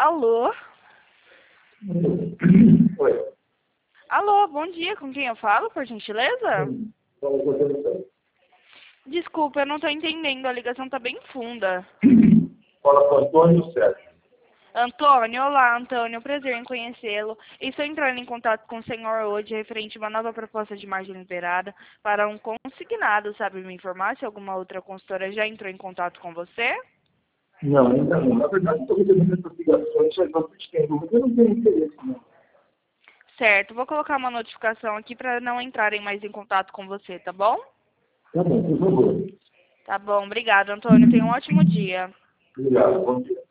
Alô? Oi. Alô, bom dia. Com quem eu falo, por gentileza? Desculpa, eu não tô entendendo. A ligação tá bem funda. Fala com o Antônio Sérgio. Antônio, olá, Antônio. Prazer em conhecê-lo. Estou entrando em contato com o senhor hoje referente a uma nova proposta de margem liberada para um consignado. Sabe me informar se alguma outra consultora já entrou em contato com você? Não, ainda não. Na verdade, estou recebendo essas ligações, mas bastante tempo, mas eu não tenho interesse, não. Certo, vou colocar uma notificação aqui para não entrarem mais em contato com você, tá bom? Tá bom, por favor. Tá bom, obrigado, Antônio. Tenha um ótimo dia. Obrigado, bom dia.